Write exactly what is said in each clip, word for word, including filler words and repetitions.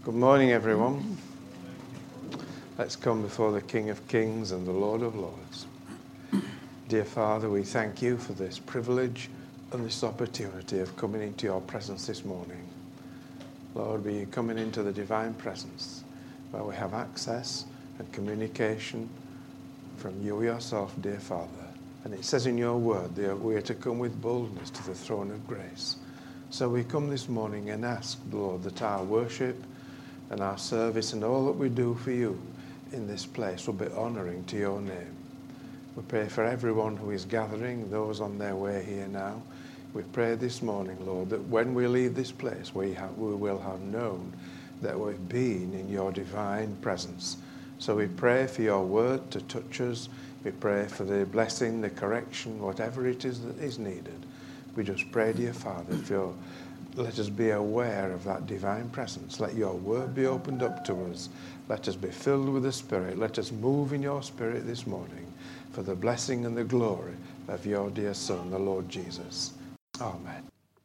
Good morning, everyone. Let's come before the King of Kings and the Lord of Lords. Dear Father, we thank you for this privilege and this opportunity of coming into your presence this morning. Lord, we are coming into the divine presence where we have access and communication from you yourself, dear Father. And it says in your word that we are to come with boldness to the throne of grace. So we come this morning and ask, Lord, that our worship and our service and all that we do for you in this place will be honouring to your name. We pray for everyone who is gathering, those on their way here now. We pray this morning, Lord, that when we leave this place, we, have, we will have known that we've been in your divine presence. So we pray for your word to touch us. We pray for the blessing, the correction, whatever it is that is needed. We just pray, dear Father, for your let us be aware of that divine presence. Let your word be opened up to us. Let us be filled with the Spirit. Let us move in your Spirit this morning for the blessing and the glory of your dear Son, the Lord Jesus. Amen.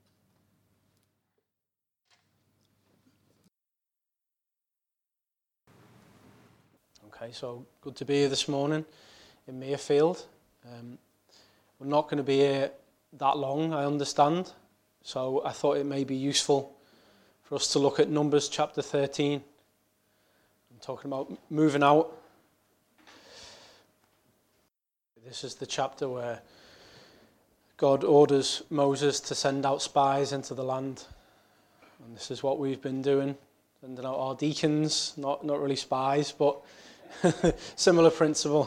Okay, so good to be here this morning in Mayfield. Um, we're not going to be here that long, I understand. So I thought it may be useful for us to look at Numbers chapter thirteen. I'm talking about moving out. This is the chapter where God orders Moses to send out spies into the land. And this is what we've been doing, sending out our deacons, not, not really spies, but similar principle.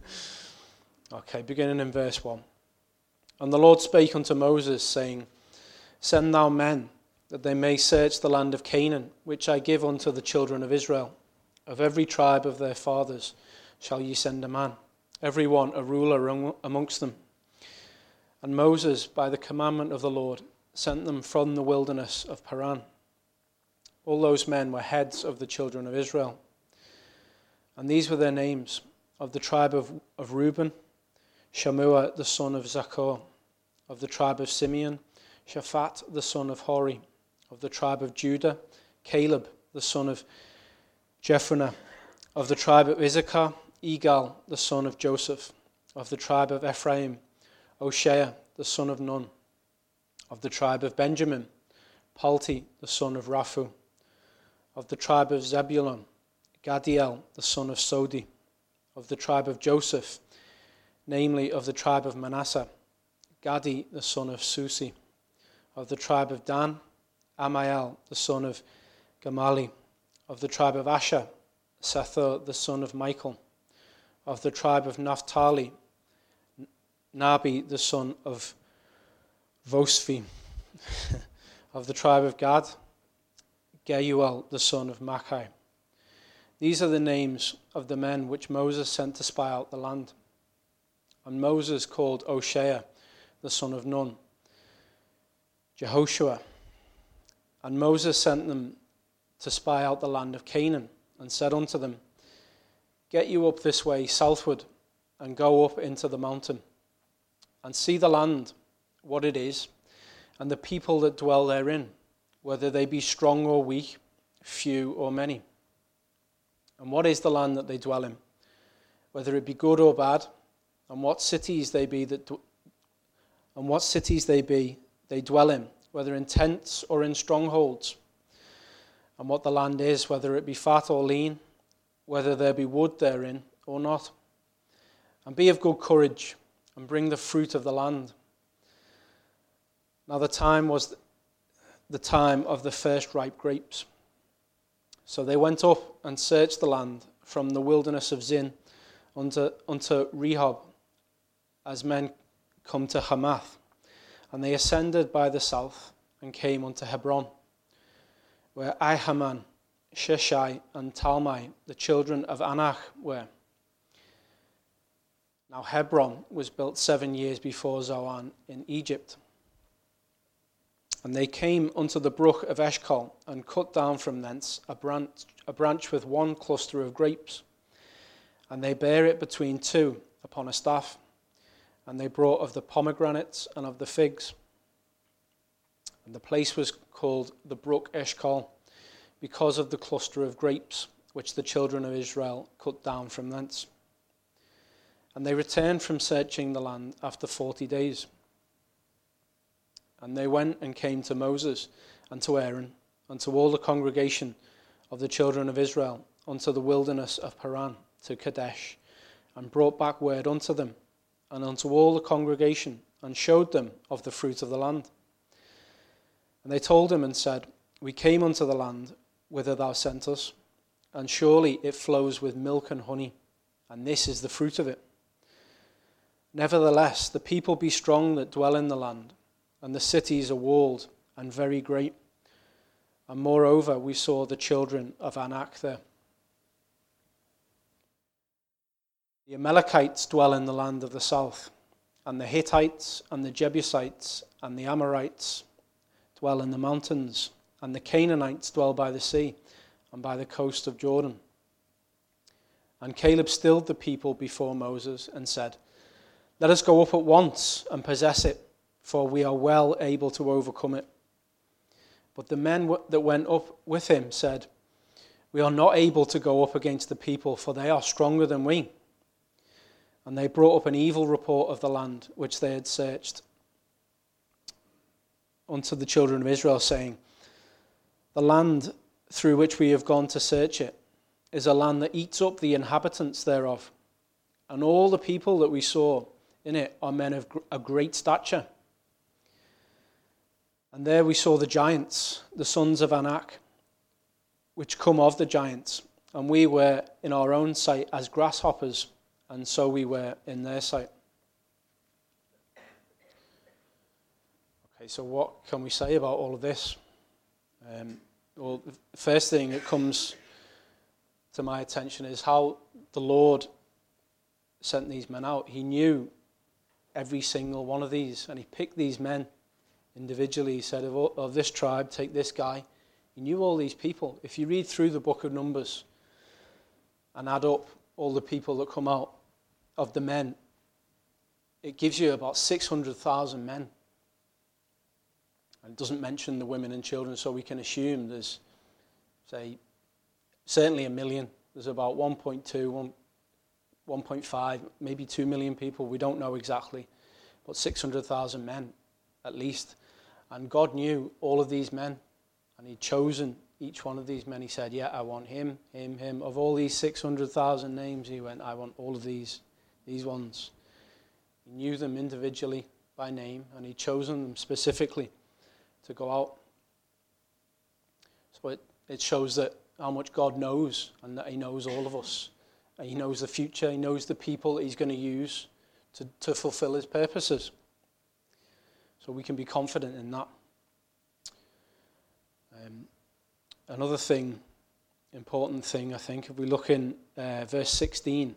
Okay, beginning in verse one. And the Lord spake unto Moses, saying, Send thou men, that they may search the land of Canaan, which I give unto the children of Israel. Of every tribe of their fathers shall ye send a man, every one a ruler amongst them. And Moses, by the commandment of the Lord, sent them from the wilderness of Paran. All those men were heads of the children of Israel. And these were their names: of the tribe of, of Reuben, Shammua the son of Zaccur; of the tribe of Simeon, Shaphat the son of Hori; of the tribe of Judah, Caleb the son of Jephunneh; of the tribe of Issachar, Igal the son of Joseph; of the tribe of Ephraim, Hoshea the son of Nun; of the tribe of Benjamin, Palti the son of Raphu; of the tribe of Zebulun, Gadiel the son of Sodi; of the tribe of Joseph, namely of the tribe of Manasseh, Gadi the son of Susi; of the tribe of Dan, Amiel the son of Gamali; of the tribe of Asher, Sethur the son of Michael; of the tribe of Naphtali, Nabi the son of Vosvi; of the tribe of Gad, Geuel the son of Machi. These are the names of the men which Moses sent to spy out the land. And Moses called Hoshea the son of Nun, Jehoshua. And Moses sent them to spy out the land of Canaan, and said unto them, Get you up this way southward, and go up into the mountain, and see the land, what it is, and the people that dwell therein, whether they be strong or weak, few or many. And what is the land that they dwell in, whether it be good or bad, and what cities they be that d- and what cities they be they dwell in, whether in tents or in strongholds, and what the land is, whether it be fat or lean, whether there be wood therein or not. And be of good courage, and bring the fruit of the land. Now the time was the time of the first ripe grapes. So they went up and searched the land from the wilderness of Zin unto, unto Rehob, as men come to Hamath. And they ascended by the south and came unto Hebron, where Ahiman, Sheshai, and Talmai, the children of Anak, were. Now Hebron was built seven years before Zoan in Egypt. And they came unto the brook of Eshcol, and cut down from thence a branch, a branch with one cluster of grapes. And they bare it between two upon a staff. And they brought of the pomegranates and of the figs. And the place was called the brook Eshcol, because of the cluster of grapes which the children of Israel cut down from thence. And they returned from searching the land after forty days. And they went and came to Moses and to Aaron and to all the congregation of the children of Israel unto the wilderness of Paran to Kadesh, and brought back word unto them and unto all the congregation, and showed them of the fruit of the land. And they told him and said, We came unto the land whither thou sent us, and surely it flows with milk and honey, and this is the fruit of it. Nevertheless, the people be strong that dwell in the land, and the cities are walled and very great. And moreover, we saw the children of Anak there. The Amalekites dwell in the land of the south, and the Hittites and the Jebusites and the Amorites dwell in the mountains, and the Canaanites dwell by the sea and by the coast of Jordan. And Caleb stilled the people before Moses and said, Let us go up at once and possess it, for we are well able to overcome it. But the men that went up with him said, We are not able to go up against the people, for they are stronger than we. And they brought up an evil report of the land which they had searched unto the children of Israel, saying, The land through which we have gone to search it is a land that eats up the inhabitants thereof. And all the people that we saw in it are men of a great stature. And there we saw the giants, the sons of Anak, which come of the giants. And we were in our own sight as grasshoppers, and so we were in their sight. Okay, so what can we say about all of this? Um, well, the first thing that comes to my attention is how the Lord sent these men out. He knew every single one of these, and he picked these men individually. He said, of, all, of this tribe, take this guy. He knew all these people. If you read through the book of Numbers and add up all the people that come out of the men, it gives you about six hundred thousand men. And it doesn't mention the women and children, so we can assume there's, say, certainly a million. There's about one point two, one point five, maybe two million people. We don't know exactly, but six hundred thousand men at least. And God knew all of these men, and he'd chosen each one of these men. He said, yeah, I want him, him, him. Of all these six hundred thousand names, he went, I want all of these, these ones. He knew them individually by name, and he'd chosen them specifically to go out. So it, it shows that how much God knows, and that he knows all of us. And he knows the future, he knows the people that he's going to use to, to fulfill his purposes. So we can be confident in that. Um, another thing, important thing, I think, if we look in uh, verse sixteen,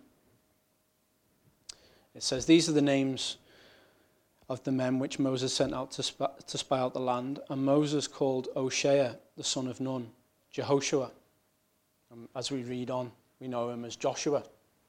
it says, These are the names of the men which Moses sent out to spy, to spy out the land. And Moses called Oshea, the son of Nun, Jehoshua. Um, as we read on, we know him as Joshua.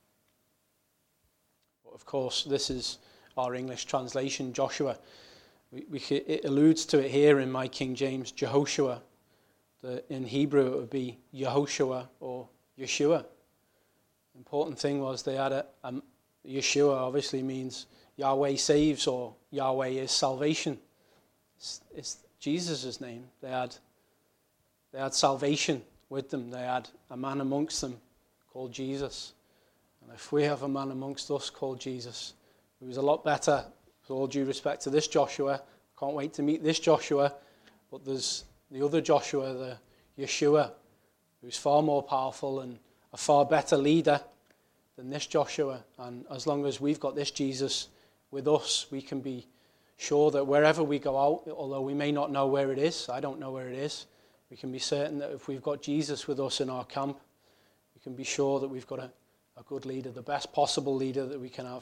But of course, this is our English translation, Joshua. We, we, it alludes to it here in my King James, Jehoshua. The, in Hebrew, it would be Yehoshua or Yeshua. The important thing was they had a, a Yeshua obviously means Yahweh saves, or Yahweh is salvation. It's, it's Jesus' name. They had, they had salvation with them. They had a man amongst them called Jesus. And if we have a man amongst us called Jesus, who is a lot better, with all due respect to this Joshua, can't wait to meet this Joshua, but there's the other Joshua, the Yeshua, who's far more powerful and a far better leader than this Joshua. And as long as we've got this Jesus with us, we can be sure that wherever we go out, although we may not know where it is, I don't know where it is, we can be certain that if we've got Jesus with us in our camp, we can be sure that we've got a, a good leader, the best possible leader that we can have.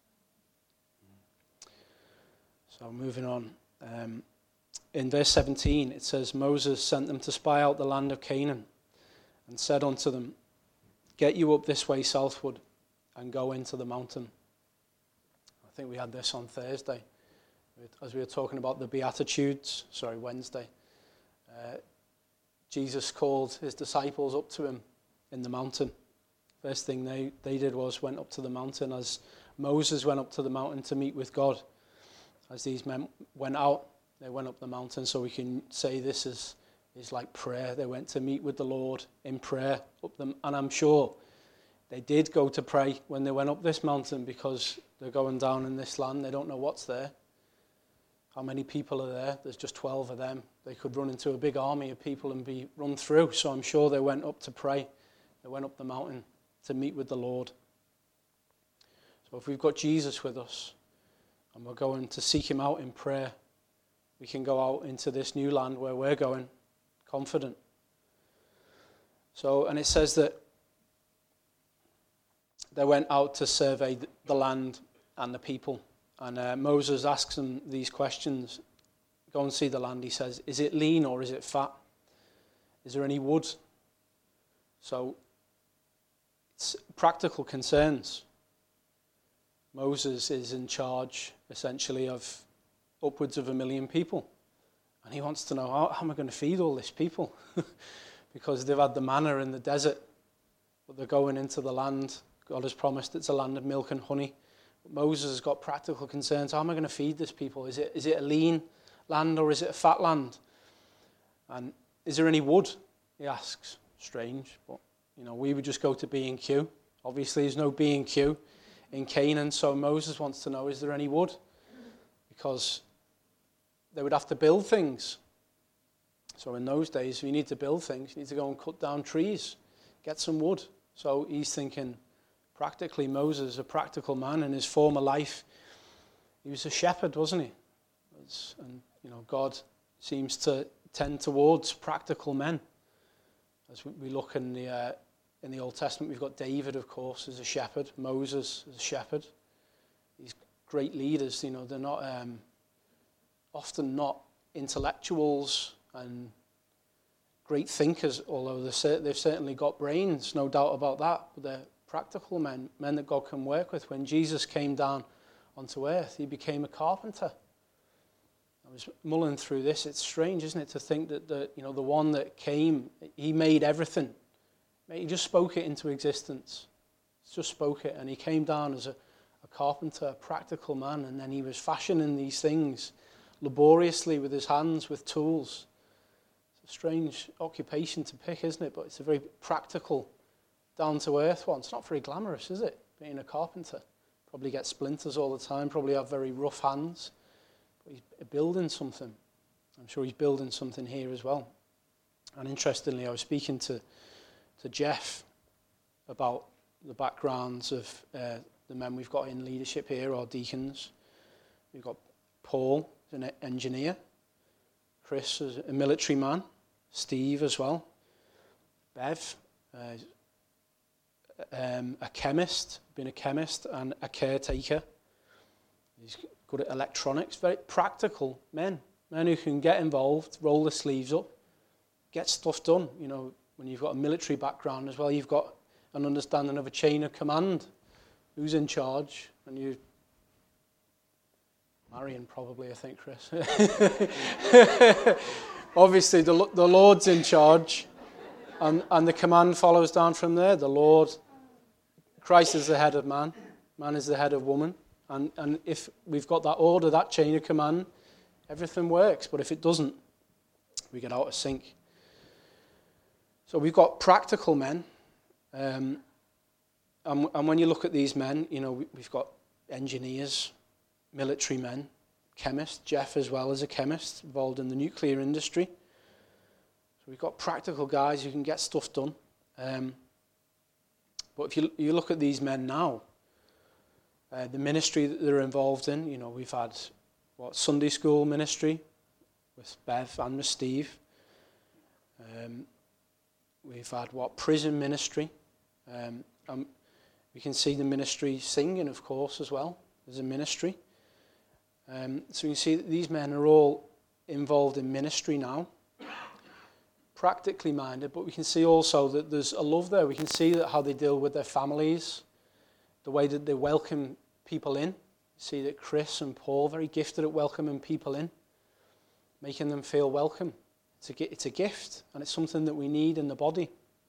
So moving on. Um, in verse seventeen, it says, Moses sent them to spy out the land of Canaan and said unto them, Get you up this way southward and go into the mountain. I think we had this on Thursday as we were talking about the Beatitudes, sorry, Wednesday. Uh, Jesus called his disciples up to him in the mountain. First thing they, they did was went up to the mountain, as Moses went up to the mountain to meet with God. As these men went out, they went up the mountain, so we can say this is, is like prayer. They went to meet with the Lord in prayer up them, and I'm sure they did go to pray when they went up this mountain, because they're going down in this land. They don't know what's there. How many people are there? There's just twelve of them. They could run into a big army of people and be run through. So I'm sure they went up to pray. They went up the mountain to meet with the Lord. So if we've got Jesus with us and we're going to seek him out in prayer, we can go out into this new land where we're going confident. So, and it says that they went out to survey the land and the people. And uh, Moses asks them these questions. Go and see the land, he says. Is it lean or is it fat? Is there any wood? So, it's practical concerns. Moses is in charge, essentially, of upwards of a million people. And he wants to know, how, how am I going to feed all these people? Because they've had the manna in the desert, but they're going into the land. God has promised it's a land of milk and honey. But Moses has got practical concerns. How am I going to feed this people? Is it is it a lean land or is it a fat land? And is there any wood? He asks. Strange, but you know, we would just go to B and Q. Obviously, there's no B and Q in Canaan, so Moses wants to know, is there any wood? Because they would have to build things. So in those days, you need to build things. You need to go and cut down trees, get some wood. So he's thinking, practically, Moses, a practical man in his former life, he was a shepherd, wasn't he? And you know, God seems to tend towards practical men. As we look in the uh, in the Old Testament, we've got David, of course, as a shepherd. Moses as a shepherd. These great leaders, you know, they're not um, often not intellectuals and great thinkers, although they've certainly got brains, no doubt about that. But they're practical men, men that God can work with. When Jesus came down onto earth, he became a carpenter. I was mulling through this. It's strange, isn't it, to think that the you know the one that came, he made everything. He just spoke it into existence. He just spoke it, and he came down as a, a carpenter, a practical man, and then he was fashioning these things laboriously with his hands, with tools. It's a strange occupation to pick, isn't it? But it's a very practical, down-to-earth one. It's not very glamorous, is it, being a carpenter? Probably get splinters all the time, probably have very rough hands. But he's building something. I'm sure he's building something here as well. And interestingly, I was speaking to, to Jeff about the backgrounds of uh, the men we've got in leadership here, our deacons. We've got Paul, an engineer. Chris is a military man. Steve as well. Bev, uh, um, a chemist, been a chemist and a caretaker. He's good at electronics, very practical men. Men who can get involved, roll the sleeves up, get stuff done. You know, when you've got a military background as well, you've got an understanding of a chain of command. Who's in charge? And you, Marion probably, I think, Chris. Obviously, the, the Lord's in charge, and, and the command follows down from there. The Lord, Christ is the head of man, man is the head of woman. And, and if we've got that order, that chain of command, everything works. But if it doesn't, we get out of sync. So we've got practical men. Um, and, and when you look at these men, you know, we, we've got engineers, military men, chemists, Jeff as well as a chemist, involved in the nuclear industry. So we've got practical guys who can get stuff done. Um, but if you, you look at these men now, Uh, the ministry that they're involved in, you know, we've had, what, Sunday school ministry with Bev and with Steve. Um, we've had, what, prison ministry. Um, and we can see the ministry singing, of course, as well. There's a ministry. Um, so you can see that these men are all involved in ministry now. Practically minded, but we can see also that there's a love there. We can see that how they deal with their families, the way that they welcome people in. See that Chris and Paul, very gifted at welcoming people in, making them feel welcome. It's a, it's a gift, and it's something that we need in the body.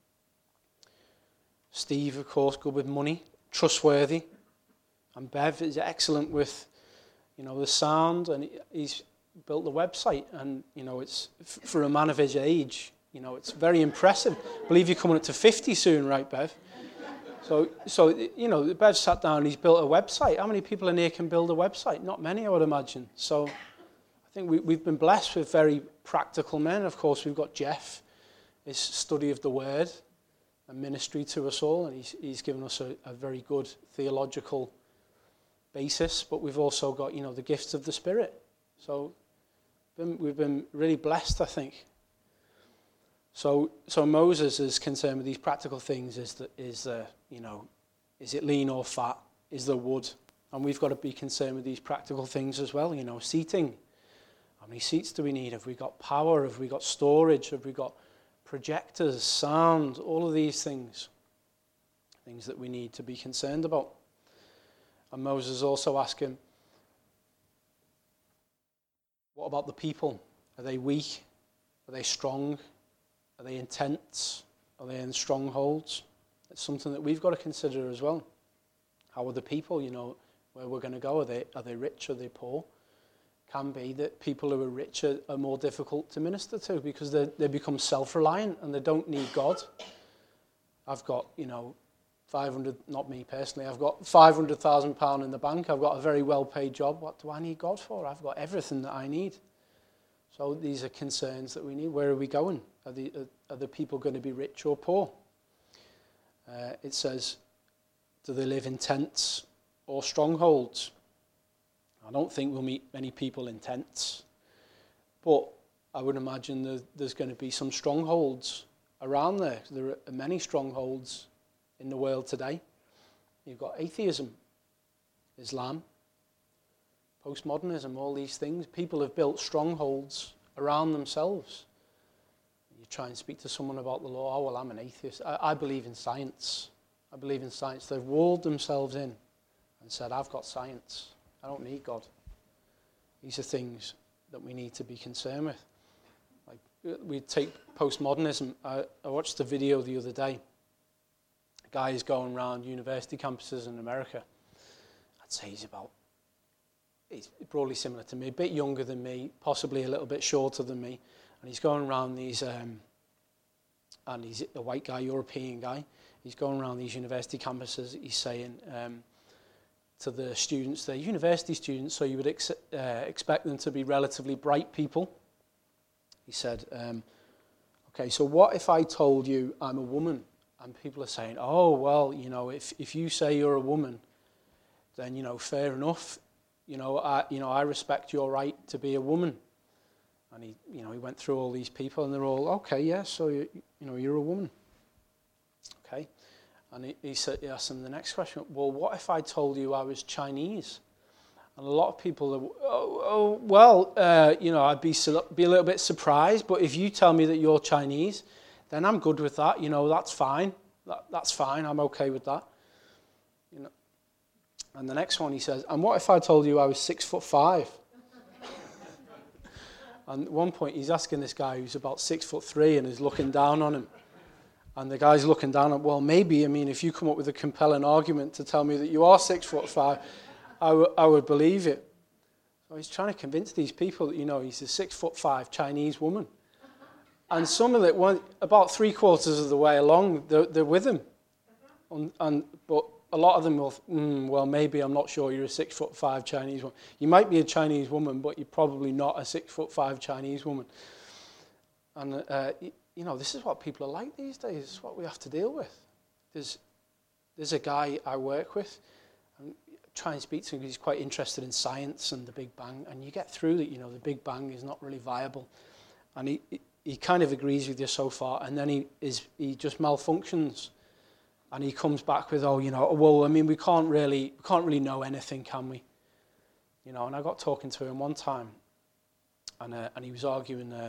Steve, of course, good with money, trustworthy. And Bev is excellent with, you know, the sound, and he's built the website. And, you know, it's, for a man of his age, you know, it's very impressive. I believe you're coming up to fifty soon, right, Bev? So, so you know, Bev sat down and he's built a website. How many people in here can build a website? Not many, I would imagine. So I think we, we've been blessed with very practical men. Of course, we've got Jeff, his study of the Word and ministry to us all, and he's, he's given us a, a very good theological basis. But we've also got, you know, the gifts of the Spirit. So been, we've been really blessed, I think. So, so Moses is concerned with these practical things. Is the, is the, you know, is it lean or fat? Is there wood? And we've got to be concerned with these practical things as well. You know, seating. How many seats do we need? Have we got power? Have we got storage? Have we got projectors, sound? All of these things, things that we need to be concerned about. And Moses also asked him, what about the people? Are they weak? Are they strong? Are they in tents? Are they in strongholds? It's something that we've got to consider as well. How are the people, you know, where we're going to go? Are they are they rich? Are they poor? Can be that people who are rich are, are more difficult to minister to because they they become self-reliant and they don't need God. I've got, you know, five hundred, not me personally, I've got five hundred thousand pounds in the bank. I've got a very well-paid job. What do I need God for? I've got everything that I need. So these are concerns that we need. Where are we going? Are the, are, are the people going to be rich or poor? Uh, it says, do they live in tents or strongholds? I don't think we'll meet many people in tents, but I would imagine that there's going to be some strongholds around there. There are many strongholds in the world today. You've got atheism, Islam, postmodernism, all these things. People have built strongholds around themselves. You try and speak to someone about the law, oh, well, I'm an atheist. I, I believe in science. I believe in science. They've walled themselves in and said, I've got science. I don't need God. These are things that we need to be concerned with. Like, we take postmodernism. I, I watched a video the other day. A guy is going around university campuses in America. I'd say he's about He's broadly similar to me, a bit younger than me, possibly a little bit shorter than me. And he's going around these, um, and he's a white guy, European guy. He's going around these university campuses. He's saying um, to the students, they're university students, so you would ex- uh, expect them to be relatively bright people. He said, um, okay, so what if I told you I'm a woman? And people are saying, oh, well, you know, if, if you say you're a woman, then, you know, fair enough. You know, I, you know, I respect your right to be a woman. And he, you know, he went through all these people, and they're all, okay, yeah, so, you, you know, you're a woman. Okay. And he, he, said, he asked them the next question, well, what if I told you I was Chinese? And a lot of people are, oh, oh well, uh, you know, I'd be, be a little bit surprised, but if you tell me that you're Chinese, then I'm good with that. You know, that's fine. That, that's fine. I'm okay with that. You know. And the next one he says, and what if I told you I was six foot five? And at one point he's asking this guy who's about six foot three and is looking down on him. And the guy's looking down at, well, maybe, I mean, if you come up with a compelling argument to tell me that you are six foot five, I, w- I would believe it. So he's trying to convince these people that, you know, he's a six foot five Chinese woman. And some of it, one, about three quarters of the way along, they're, they're with him. And, and but a lot of them will, mm, well, maybe I'm not sure you're a six foot five Chinese woman. You might be a Chinese woman, but you're probably not a six foot five Chinese woman. And, uh, you know, this is what people are like these days. This is what we have to deal with. There's, there's a guy I work with, and try and speak to him because he's quite interested in science and the Big Bang. And you get through that, you know, the Big Bang is not really viable. And he, he kind of agrees with you so far, and then he is he just malfunctions. And he comes back with, oh, you know, well, I mean, we can't really, we can't really know anything, can we? You know, and I got talking to him one time, and uh, and he was arguing. Uh,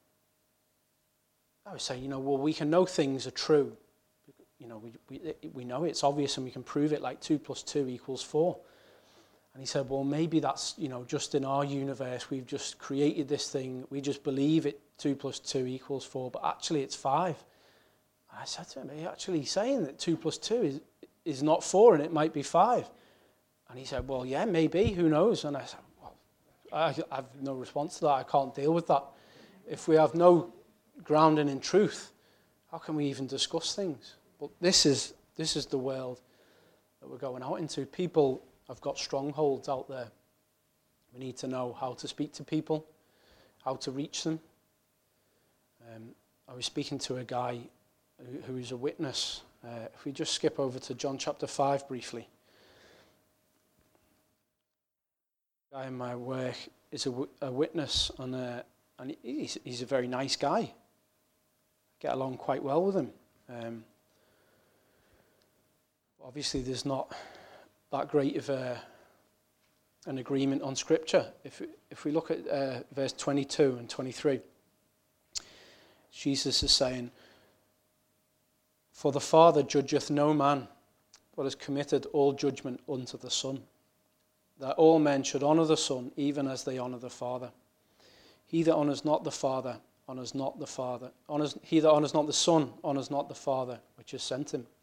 I was saying, you know, well, we can know things are true. You know, we we we know it's obvious, and we can prove it. Like two plus two equals four. And he said, well, maybe that's, you know, just in our universe, we've just created this thing. We just believe it two plus two equals four, but actually it's five. And I said to him, are you actually saying that two plus two is, is not four and it might be five? And he said, well, yeah, maybe, who knows? And I said, well, I, I have no response to that. I can't deal with that. If we have no grounding in truth, how can we even discuss things? But this is this is the world that we're going out into. People have got strongholds out there. We need to know how to speak to people, how to reach them. Um, I was speaking to a guy who, who is a witness. Uh, if we just skip over to John chapter five briefly. A guy in my work is a, w- a witness, and, uh, and he's, he's a very nice guy. I get along quite well with him. Um, obviously, there's not that great of a, an agreement on Scripture. If if we look at uh, verse twenty-two and twenty-three, Jesus is saying, "For the Father judgeth no man, but has committed all judgment unto the Son, that all men should honour the Son, even as they honour the Father. He that honours not the Father honours not the Father. Honours, he that honours not the Son honours not the Father which has sent him."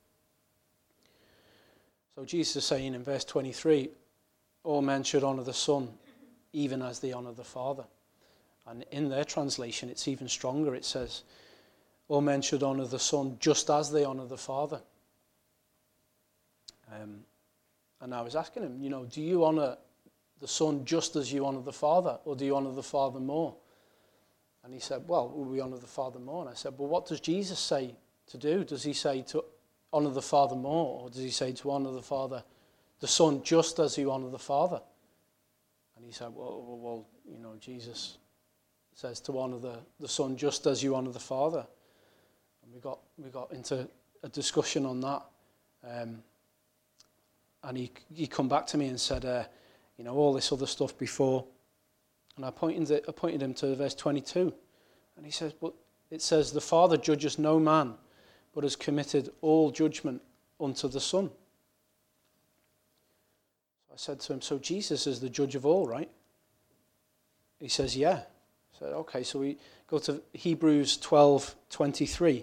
So Jesus is saying in verse twenty-three, all men should honour the Son, even as they honour the Father. And in their translation, it's even stronger. It says, all men should honour the Son just as they honour the Father. Um, and I was asking him, you know, do you honour the Son just as you honour the Father, or do you honour the Father more? And he said, well, we honour the Father more. And I said, well, what does Jesus say to do? Does he say to honour the Father more, or does he say to honour the Father, the Son, just as you honour the Father? And he said, well, well, well you know, Jesus says to honour the, the Son just as you honour the Father. And we got we got into a discussion on that. Um, and he he come back to me and said, uh, you know, all this other stuff before. And I pointed, it, I pointed him to verse twenty-two. And he says, but it says, the Father judges no man, but has committed all judgment unto the Son. So I said to him, so Jesus is the judge of all, right? He says, yeah. I said, okay, so we go to Hebrews twelve twenty-three.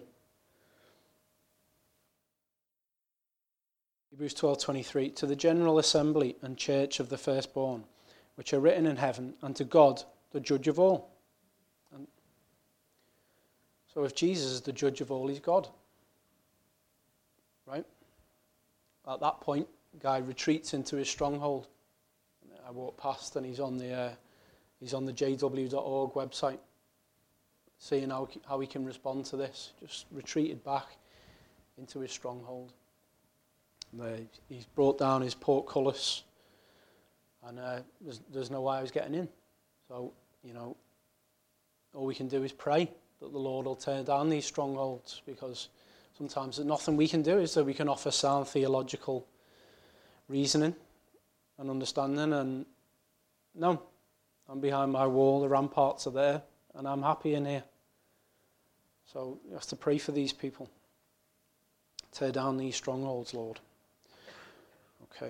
Hebrews twelve twenty-three, to the general assembly and church of the firstborn, which are written in heaven, and to God, the judge of all. And so if Jesus is the judge of all, he's God. Right? At that point, guy retreats into his stronghold. I walk past and he's on the uh, he's on the j w dot org website, seeing how how he can respond to this. Just retreated back into his stronghold. And, he's brought down his portcullis, and uh, there's there's no way I was getting in. So you know, all we can do is pray that the Lord will tear down these strongholds, because sometimes there's nothing we can do. Is that we can offer sound theological reasoning and understanding, and no, I'm behind my wall, the ramparts are there, and I'm happy in here. So you have to pray for these people. Tear down these strongholds, Lord. Okay.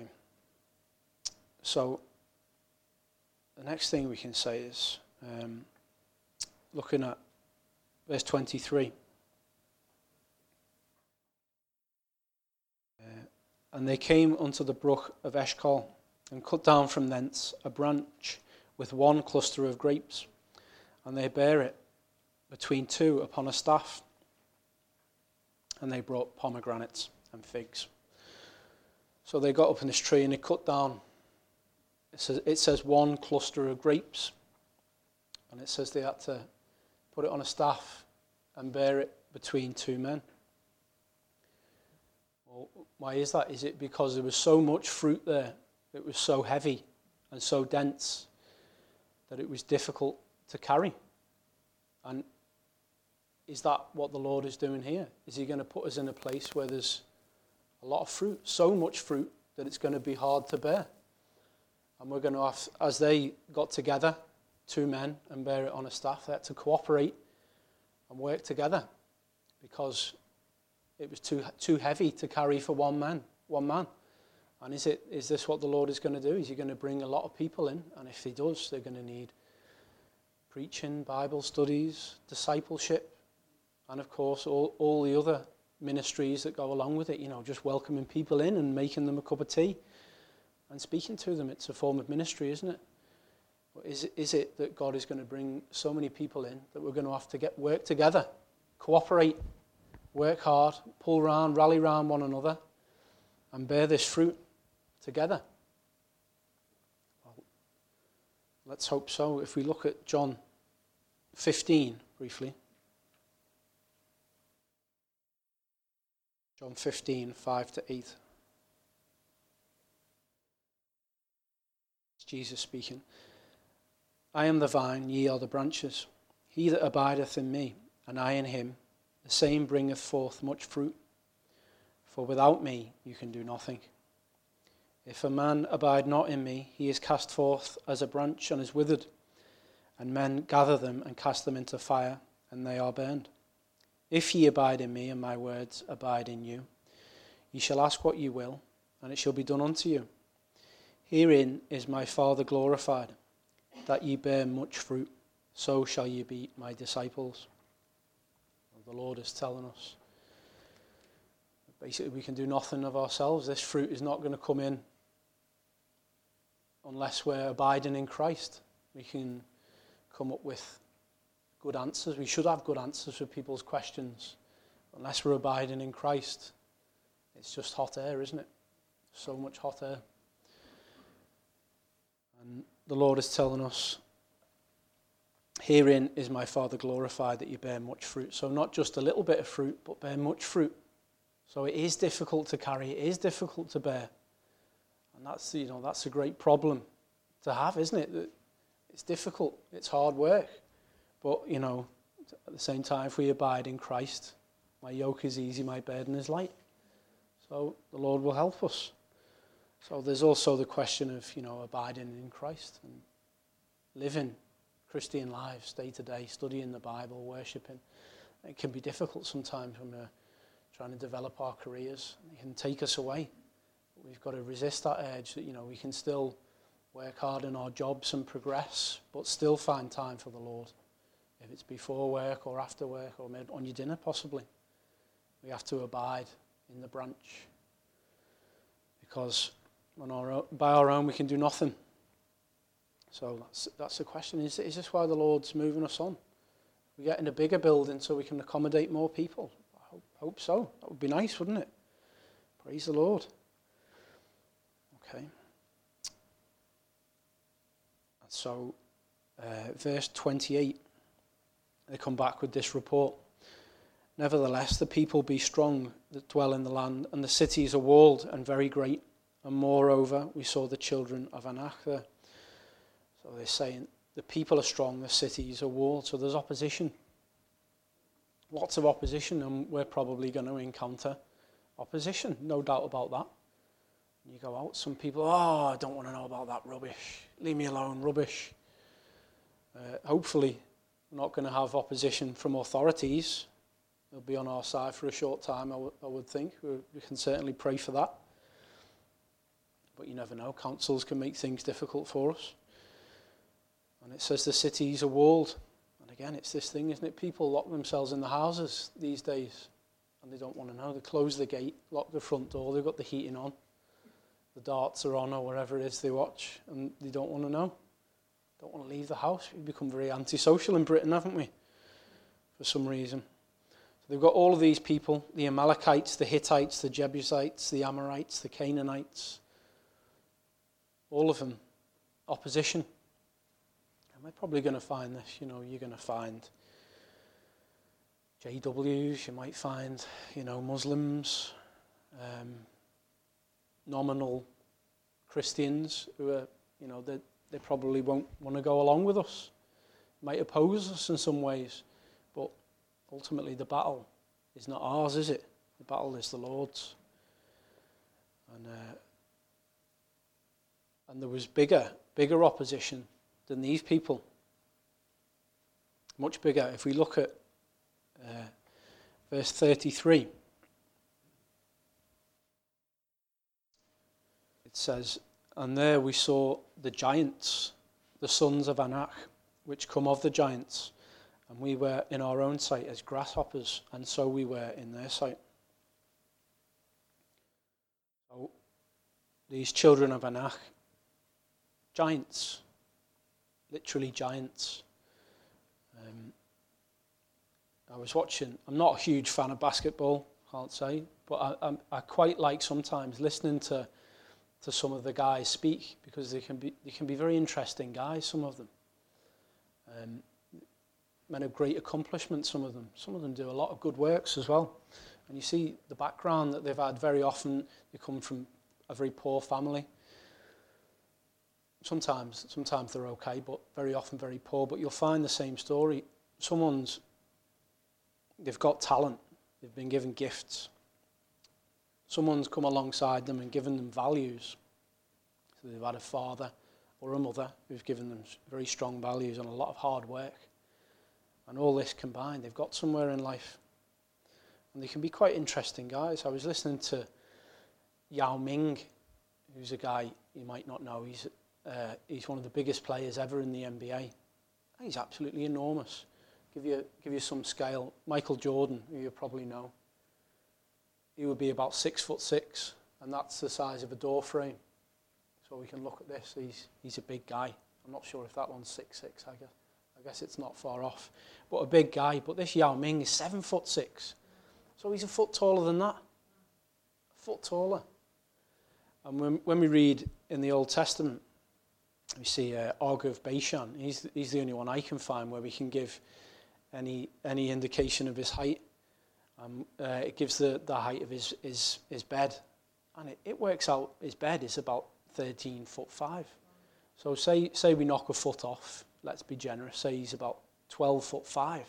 So the next thing we can say is, um, looking at verse twenty-three. Uh, and they came unto the brook of Eshcol, and cut down from thence a branch with one cluster of grapes, and they bare it between two upon a staff. And they brought pomegranates and figs. So they got up in this tree and they cut down, it says, it says one cluster of grapes. And it says they had to put it on a staff and bear it between two men. Well, why is that? Is it because there was so much fruit there? It was so heavy and so dense that it was difficult to carry. And is that what the Lord is doing here? Is he going to put us in a place where there's a lot of fruit, so much fruit that it's going to be hard to bear? And we're going to have, as they got together, two men, and bear it on a staff, they had to cooperate and work together, because it was too too heavy to carry for one man, one man. And is it is this what the Lord is going to do? Is he going to bring a lot of people in? And if he does, they're going to need preaching, Bible studies, discipleship, and of course all, all the other ministries that go along with it, you know, just welcoming people in and making them a cup of tea and speaking to them. It's a form of ministry, isn't it? But is it, is it that God is going to bring so many people in that we're going to have to get work together, cooperate, work hard, pull round, rally round one another, and bear this fruit together? Well, let's hope so. If we look at John fifteen briefly. John fifteen, five to eight. It's Jesus speaking. I am the vine, ye are the branches. He that abideth in me, and I in him, the same bringeth forth much fruit. For without me you can do nothing. If a man abide not in me, he is cast forth as a branch and is withered, and men gather them and cast them into fire, and they are burned. If ye abide in me, and my words abide in you, ye shall ask what ye will, and it shall be done unto you. Herein is my Father glorified, that ye bear much fruit, so shall ye be my disciples. The Lord is telling us, basically we can do nothing of ourselves. This fruit is not going to come in unless we're abiding in Christ. We can come up with good answers. We should have good answers for people's questions. Unless we're abiding in Christ, it's just hot air, isn't it? So much hot air. And the Lord is telling us, herein is my Father glorified, that you bear much fruit. So not just a little bit of fruit, but bear much fruit. So it is difficult to carry, it is difficult to bear. And that's, you know, that's a great problem to have, isn't it? That it's difficult, it's hard work. But, you know, at the same time, if we abide in Christ, my yoke is easy, my burden is light. So the Lord will help us. So there's also the question of, you know, abiding in Christ and living Christian lives day to day, studying the Bible, worshipping. It can be difficult sometimes when we're trying to develop our careers. It can take us away. But we've got to resist that urge that, you know, we can still work hard in our jobs and progress, but still find time for the Lord. If it's before work or after work or maybe on your dinner possibly. We have to abide in the branch. Because on our own, by our own we can do nothing. So that's that's the question. Is, is this why the Lord's moving us on? We get in a bigger building so we can accommodate more people. I hope, hope so. That would be nice, wouldn't it? Praise the Lord. Okay. So, uh, verse twenty-eight, they come back with this report. Nevertheless, the people be strong that dwell in the land, and the cities are walled and very great. And moreover, we saw the children of Anak there. So they're saying the people are strong, the cities are walled, so there's opposition. Lots of opposition, and we're probably going to encounter opposition, no doubt about that. You go out, some people, oh, I don't want to know about that rubbish. Leave me alone, rubbish. Uh, hopefully, we're not going to have opposition from authorities. They'll be on our side for a short time, I, w- I would think. We, we can certainly pray for that. But you never know. Councils can make things difficult for us. And it says the cities are walled. And again, it's this thing, isn't it? People lock themselves in the houses these days. And they don't want to know. They close the gate, lock the front door. They've got the heating on. The darts are on or whatever it is they watch. And they don't want to know. Don't want to leave the house. We've become very antisocial in Britain, haven't we? For some reason. So they've got all of these people. The Amalekites, the Hittites, the Jebusites, the Amorites, the Canaanites. All of them, opposition. And we're probably going to find this, you know, you're going to find J Ws, you might find, you know, Muslims, um, nominal Christians who are, you know, they, they probably won't want to go along with us. Might oppose us in some ways, but ultimately the battle is not ours, is it? The battle is the Lord's. And uh, And there was bigger, bigger opposition than these people. Much bigger. If we look at uh, verse thirty-three, it says, and there we saw the giants, the sons of Anak, which come of the giants, and we were in our own sight as grasshoppers, and so we were in their sight. So these children of Anak, giants, literally giants. Um, I was watching, I'm not a huge fan of basketball, can't say, but I, I, I quite like sometimes listening to to some of the guys speak, because they can be they can be very interesting guys, some of them. Um, men of great accomplishment, some of them. Some of them do a lot of good works as well. And you see the background that they've had. Very often they come from a very poor family. Sometimes, sometimes they're okay, but very often very poor. But you'll find the same story. Someone's, they've got talent. They've been given gifts. Someone's come alongside them and given them values. So they've had a father or a mother who've given them very strong values and a lot of hard work. And all this combined, they've got somewhere in life. And they can be quite interesting guys. I was listening to Yao Ming, who's a guy you might not know. He's uh, he's one of the biggest players ever in the N B A. He's absolutely enormous. Give you give you some scale. Michael Jordan, who you probably know. He would be about six foot six, and that's the size of a door frame. So we can look at this. He's he's a big guy. I'm not sure if that one's six six. I guess I guess it's not far off, but a big guy. But this Yao Ming is seven foot six, so he's a foot taller than that. A foot taller. And when when we read in the Old Testament, we see uh, Og of Bashan. He's he's the only one I can find where we can give any any indication of his height. Um, uh, it gives the, the height of his, his, his bed, and it, it works out his bed is about thirteen foot five. So say say we knock a foot off, let's be generous, say he's about twelve foot five.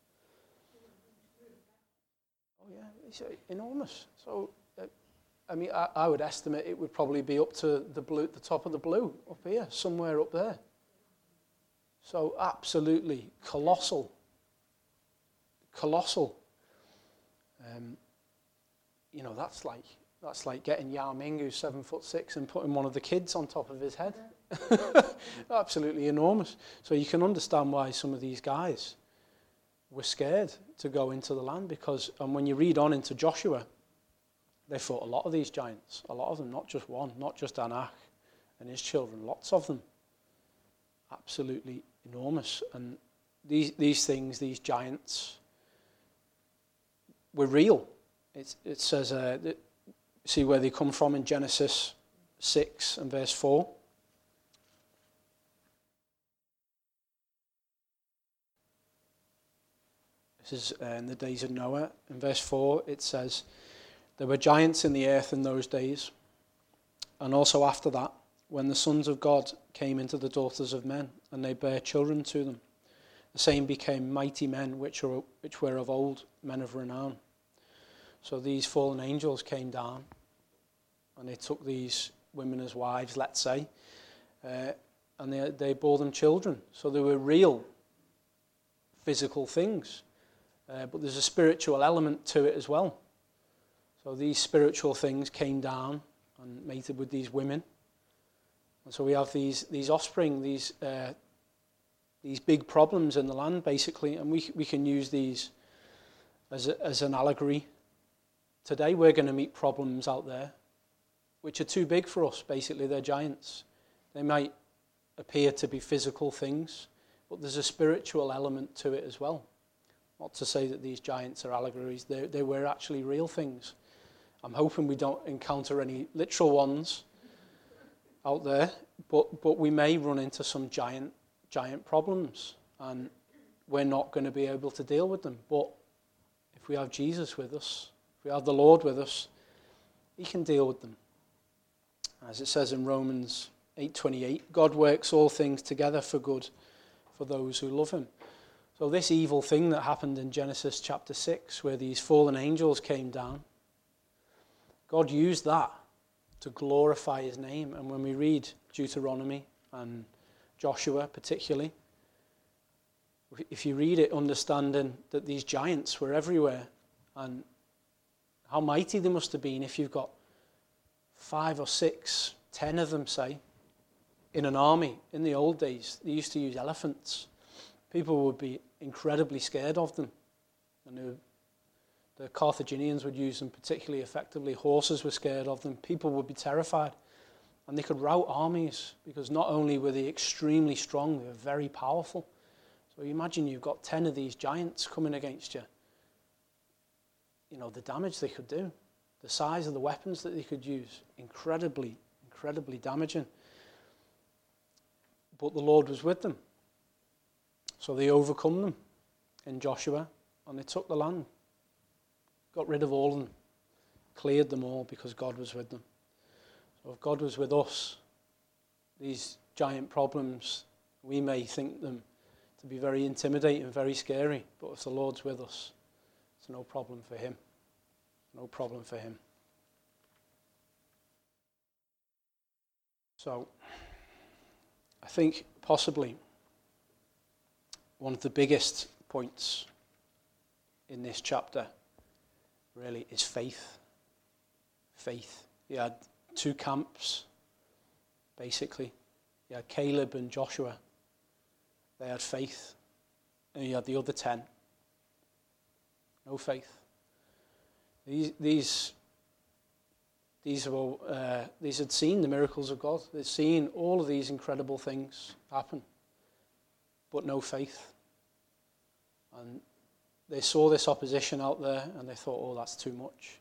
Oh yeah, it's enormous. So uh, I mean, I, I would estimate it would probably be up to the blue, the top of the blue, up here, somewhere up there. So absolutely colossal, colossal. Um, you know, that's like that's like getting Yao Ming, who's seven foot six, and putting one of the kids on top of his head. Absolutely enormous. So you can understand why some of these guys were scared to go into the land, because, and when you read on into Joshua, they fought a lot of these giants, a lot of them, not just one, not just Anak and his children, lots of them. Absolutely enormous. And these these things, these giants, were real. It, it says, uh, that, see where they come from in Genesis six and verse four. This is uh, in the days of Noah. In verse four, it says, there were giants in the earth in those days, and also after that, when the sons of God came into the daughters of men, and they bare children to them. The same became mighty men, which, are, which were of old, men of renown. So these fallen angels came down, and they took these women as wives, let's say, uh, and they, they bore them children. So they were real physical things, uh, but there's a spiritual element to it as well. So these spiritual things came down and mated with these women, and so we have these these offspring, these uh, these big problems in the land, basically, and we we can use these as a, as an allegory. Today we're going to meet problems out there which are too big for us, basically. They're giants. They might appear to be physical things, but there's a spiritual element to it as well. Not to say that these giants are allegories. They, they were actually real things. I'm hoping we don't encounter any literal ones out there, but, but we may run into some giant, giant problems, and we're not going to be able to deal with them. But if we have Jesus with us, we have the Lord with us, he can deal with them. As it says in Romans eight twenty-eight, God works all things together for good for those who love him. So this evil thing that happened in Genesis chapter six, where these fallen angels came down, God used that to glorify his name. And when we read Deuteronomy and Joshua particularly, if you read it understanding that these giants were everywhere, and how mighty they must have been, if you've got five or six, ten of them, say, in an army. In the old days, they used to use elephants. People would be incredibly scared of them. And they, the Carthaginians would use them particularly effectively. Horses were scared of them. People would be terrified. And they could rout armies because not only were they extremely strong, they were very powerful. So you imagine you've got ten of these giants coming against you. You know, the damage they could do, the size of the weapons that they could use, incredibly, incredibly damaging. But the Lord was with them. So they overcome them in Joshua, and they took the land. Got rid of all of them, cleared them all because God was with them. So if God was with us, these giant problems, we may think them to be very intimidating, very scary, but if the Lord's with us, it's no problem for him. No problem for him. So, I think possibly one of the biggest points in this chapter really is faith. Faith. You had two camps, basically. You had Caleb and Joshua. They had faith. And you had the other ten. No faith. These these these were uh, these had seen the miracles of God. They'd seen all of these incredible things happen, but no faith. And they saw this opposition out there, and they thought, "Oh, that's too much."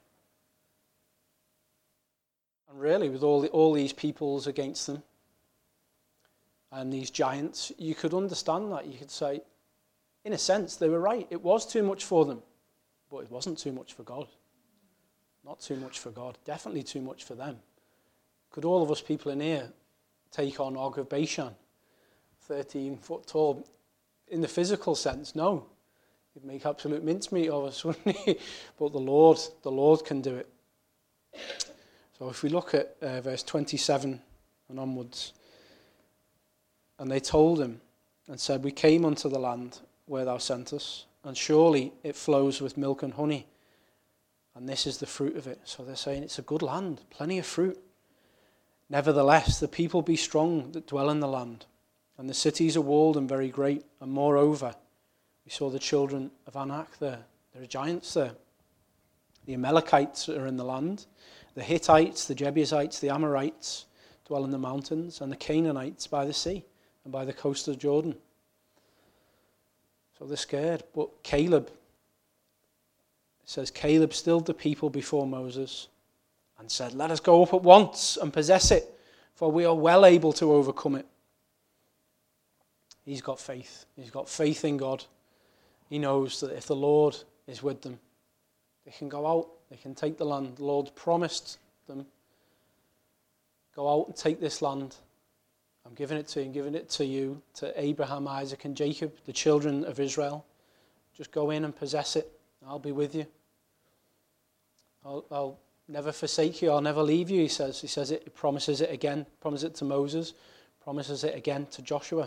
And really, with all the, all these peoples against them, and these giants, you could understand that. You could say, in a sense, they were right. It was too much for them, but it wasn't too much for God. Not too much for God. Definitely too much for them. Could all of us people in here take on Og of Bashan, thirteen foot tall? In the physical sense, no. He'd make absolute mincemeat of us, wouldn't he? But the Lord, the Lord can do it. So if we look at uh, verse twenty-seven and onwards, and they told him and said, "We came unto the land where thou sent us, and surely it flows with milk and honey, and this is the fruit of it." So they're saying it's a good land, plenty of fruit. "Nevertheless, the people be strong that dwell in the land, and the cities are walled and very great. And moreover, we saw the children of Anak there. There are giants there. The Amalekites are in the land. The Hittites, the Jebusites, the Amorites dwell in the mountains, and the Canaanites by the sea and by the coast of Jordan." So they're scared. But Caleb, it says, Caleb stilled the people before Moses and said, "Let us go up at once and possess it, for we are well able to overcome it." He's got faith. He's got faith in God. He knows that if the Lord is with them, they can go out, they can take the land. The Lord promised them, "Go out and take this land. I'm giving it to you, I'm giving it to you, to Abraham, Isaac, and Jacob, the children of Israel. Just go in and possess it. I'll be with you. I'll, I'll never forsake you. I'll never leave you," he says. He says it, he promises it again, promises it to Moses, promises it again to Joshua.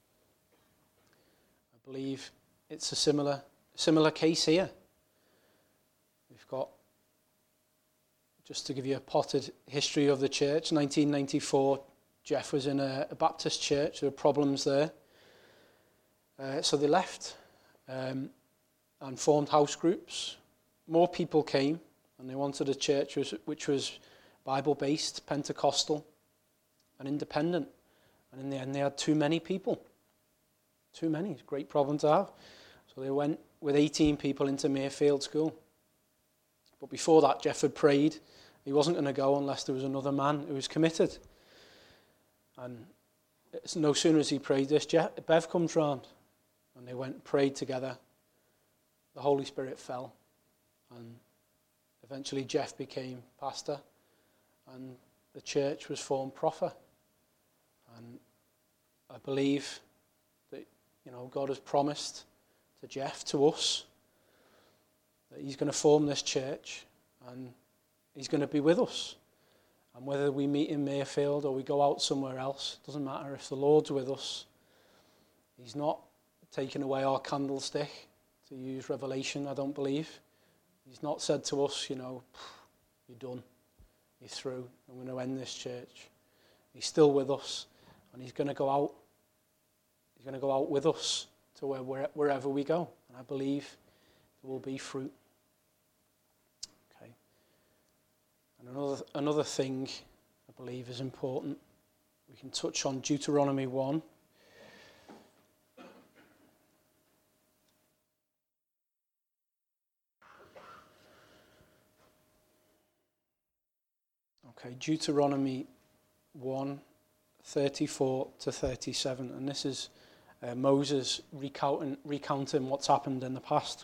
I believe it's a similar, similar case here. We've got, just to give you a potted history of the church, nineteen ninety-four, Jeff was in a, a Baptist church. There were problems there. Uh, so they left um, and formed house groups. More people came, and they wanted a church which, which was Bible-based, Pentecostal, and independent. And in the end, they had too many people. Too many. It's a great problem to have. So they went with eighteen people into Mayfield School. But before that, Jeff had prayed. He wasn't going to go unless there was another man who was committed. And no sooner as he prayed this, Jeff, Bev comes round. And they went and prayed together. The Holy Spirit fell. And eventually Jeff became pastor. And the church was formed proper. And I believe that, you know, God has promised to Jeff, to us, that he's going to form this church and he's going to be with us. And whether we meet in Mayfield or we go out somewhere else, doesn't matter. If the Lord's with us, he's not taking away our candlestick, to use Revelation, I don't believe. He's not said to us, you know, "You're done, you're through, I'm going to end this church." He's still with us, and he's going to go out. He's going to go out with us to where, where, wherever we go. And I believe there will be fruit. Okay. And another, another thing I believe is important. We can touch on Deuteronomy one. Okay, Deuteronomy one, thirty-four to thirty-seven, and this is uh, Moses recounting, recounting what's happened in the past.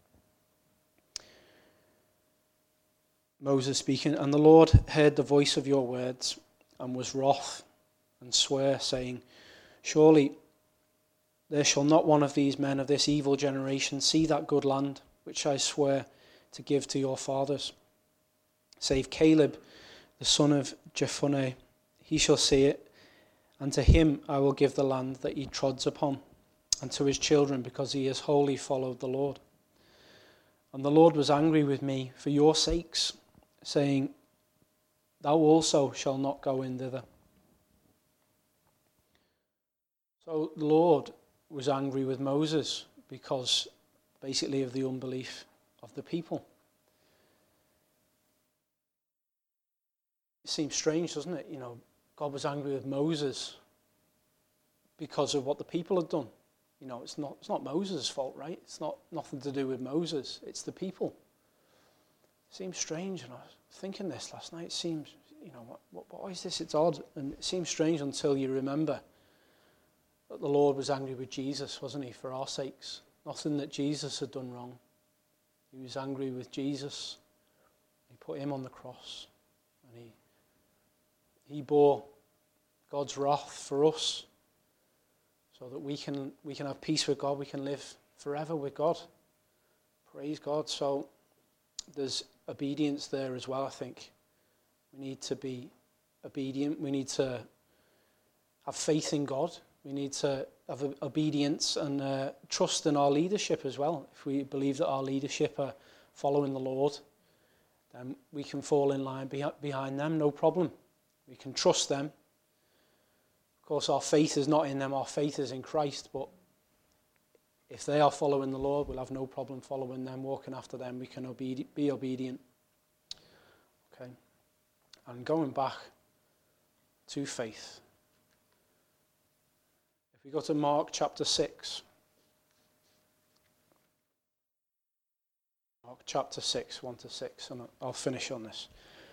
Moses speaking, "And the Lord heard the voice of your words, and was wroth, and sware, saying, Surely there shall not one of these men of this evil generation see that good land, which I swear to give to your fathers, save Caleb, the son of Jephunneh. He shall see it, and to him I will give the land that he trods upon, and to his children, because he has wholly followed the Lord. And the Lord was angry with me for your sakes, saying, Thou also shalt not go in thither." So the Lord was angry with Moses because basically of the unbelief of the people. It seems strange, doesn't it? You know, God was angry with Moses because of what the people had done. You know, it's not it's not Moses' fault, right? It's not nothing to do with Moses. It's the people. It seems strange, and I was thinking this last night. It seems, you know, what, what, why is this? It's odd, and it seems strange until you remember that the Lord was angry with Jesus, wasn't he, for our sakes? Nothing that Jesus had done wrong. He was angry with Jesus. He put him on the cross, and he he bore God's wrath for us, so that we can we can have peace with God. We can live forever with God. Praise God. So there's obedience there as well, I think. We need to be obedient. We need to have faith in God. We need to have obedience and uh, trust in our leadership as well. If we believe that our leadership are following the Lord, then we can fall in line behind them, no problem. We can trust them. Of course, our faith is not in them, our faith is in Christ, but if they are following the Lord, we'll have no problem following them, walking after them. We can obedi- be obedient. Okay. And going back to faith. If we go to Mark chapter six. Mark chapter six, one to six, and I'll finish on this.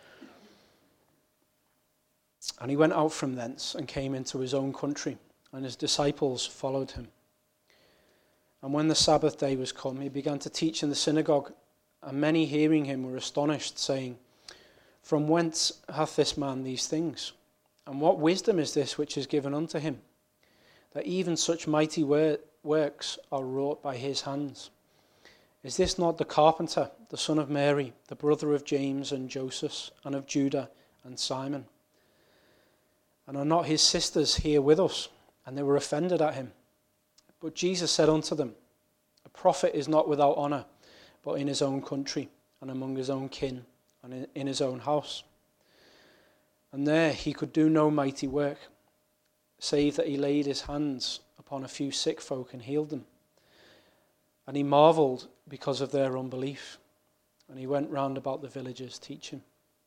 "And he went out from thence and came into his own country, and his disciples followed him. And when the Sabbath day was come, he began to teach in the synagogue, and many hearing him were astonished, saying, From whence hath this man these things? And what wisdom is this which is given unto him, that even such mighty works are wrought by his hands? Is this not the carpenter, the son of Mary, the brother of James and Joseph, and of Judah and Simon? And are not his sisters here with us? And they were offended at him. But Jesus said unto them, A prophet is not without honour, but in his own country, and among his own kin, and in his own house. And there he could do no mighty work, save that he laid his hands upon a few sick folk and healed them. And he marvelled because of their unbelief. And he went round about the villages teaching."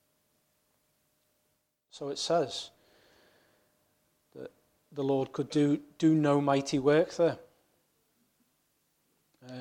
So it says that the Lord could do, do no mighty work there. Uh,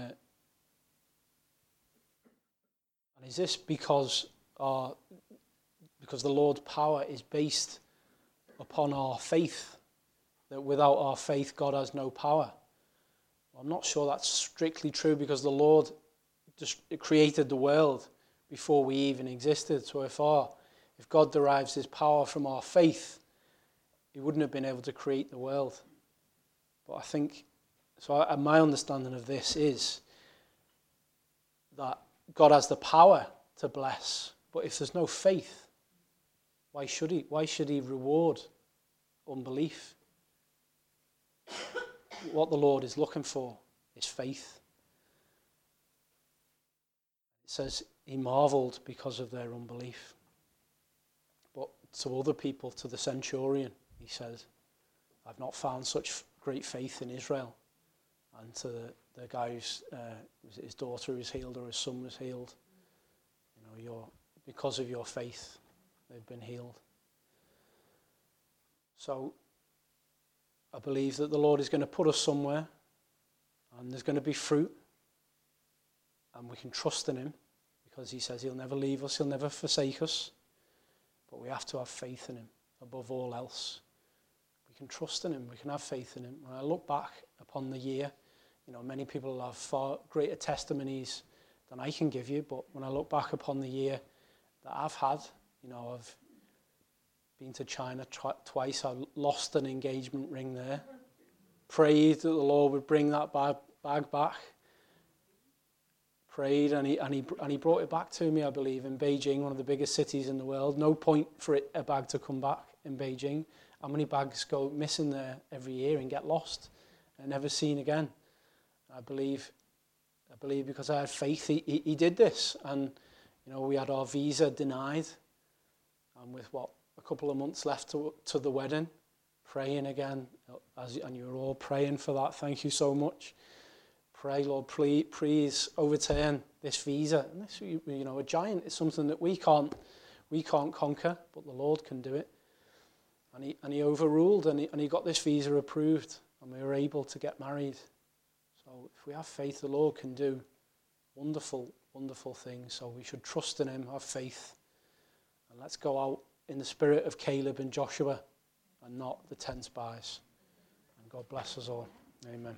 and is this because our because the Lord's power is based upon our faith, that without our faith God has no power? Well, I'm not sure that's strictly true, because the Lord just created the world before we even existed. So if our if God derives his power from our faith, he wouldn't have been able to create the world. But I think, so I, my understanding of this is that God has the power to bless, but if there's no faith, why should he? Why should he reward unbelief? What the Lord is looking for is faith. It says he marveled because of their unbelief. But to other people, to the centurion, he says, I've not found such great faith in Israel. and to the, the guy who's, uh, his daughter was healed or his son was healed. You know, you're, because of your faith, they've been healed. So I believe that the Lord is going to put us somewhere, and there's going to be fruit, and we can trust in him, because he says he'll never leave us, he'll never forsake us. But we have to have faith in him above all else. We can trust in him, we can have faith in him. When I look back upon the year, you know, many people have far greater testimonies than I can give you, but when I look back upon the year that I've had, you know, I've been to China tw- twice, I lost an engagement ring there, prayed that the Lord would bring that bag, bag back, prayed and he, and, he, and he brought it back to me, I believe, in Beijing, one of the biggest cities in the world. No point for it, a bag to come back in Beijing. How many bags go missing there every year and get lost and never seen again? I believe, I believe because I had faith, he, he, he did this. And, you know, we had our visa denied. And with, what, a couple of months left to, to the wedding, praying again. As, and you were all praying for that. Thank you so much. Pray, Lord, please, please overturn this visa. And this, you know, a giant is something that we can't, we can't conquer, but the Lord can do it. And he, and he overruled, and he, and he got this visa approved, and we were able to get married. So if we have faith, the Lord can do wonderful, wonderful things. So we should trust in him, have faith, and let's go out in the spirit of Caleb and Joshua, and not the ten spies. And God bless us all. Amen.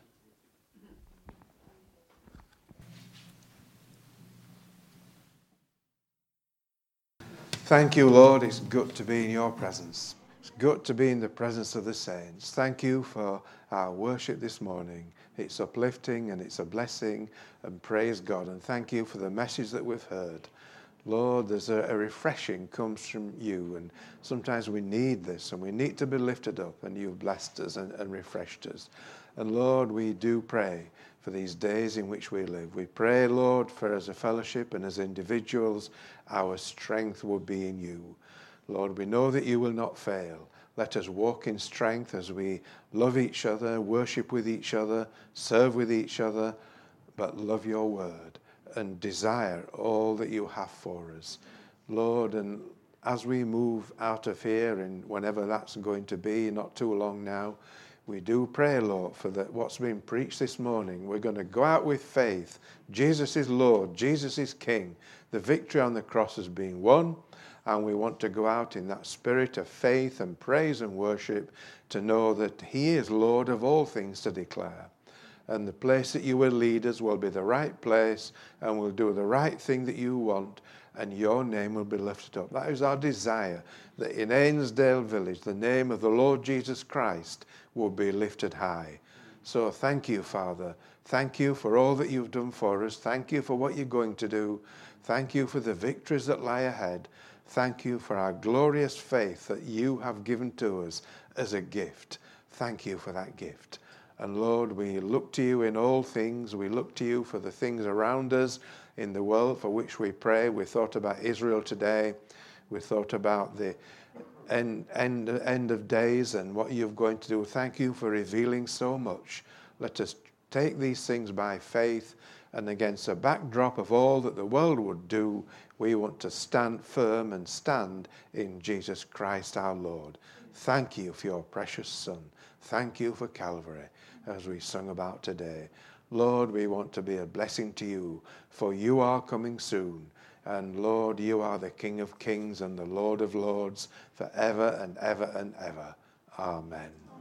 Thank you, Lord. It's good to be in your presence. It's good to be in the presence of the saints. Thank you for our worship this morning. It's uplifting and it's a blessing, and praise God. And thank you for the message that we've heard. Lord, there's a, a refreshing comes from you, and sometimes we need this, and we need to be lifted up, and you've blessed us and, and refreshed us. And Lord, we do pray for these days in which we live. We pray, Lord, for as a fellowship and as individuals, our strength will be in you. Lord, we know that you will not fail. Let us walk in strength as we love each other, worship with each other, serve with each other, but love your word and desire all that you have for us. Lord, and as we move out of here, and whenever that's going to be, not too long now, we do pray, Lord, for that what's been preached this morning. We're going to go out with faith. Jesus is Lord. Jesus is King. The victory on the cross has been won. And we want to go out in that spirit of faith and praise and worship to know that he is Lord of all things to declare. And the place that you will lead us will be the right place, and we'll do the right thing that you want, and your name will be lifted up. That is our desire, that in Ainsdale Village, the name of the Lord Jesus Christ will be lifted high. So thank you, Father. Thank you for all that you've done for us. Thank you for what you're going to do. Thank you for the victories that lie ahead. Thank you for our glorious faith that you have given to us as a gift. Thank you for that gift. And Lord, we look to you in all things. We look to you for the things around us in the world for which we pray. We thought about Israel today. We thought about the end, end, end of days and what you're going to do. Thank you for revealing so much. Let us take these things by faith, and against a backdrop of all that the world would do, we want to stand firm and stand in Jesus Christ our Lord. Thank you for your precious Son. Thank you for Calvary, as we sung about today. Lord, we want to be a blessing to you, for you are coming soon. And Lord, you are the King of kings and the Lord of lords, forever and ever and ever. Amen.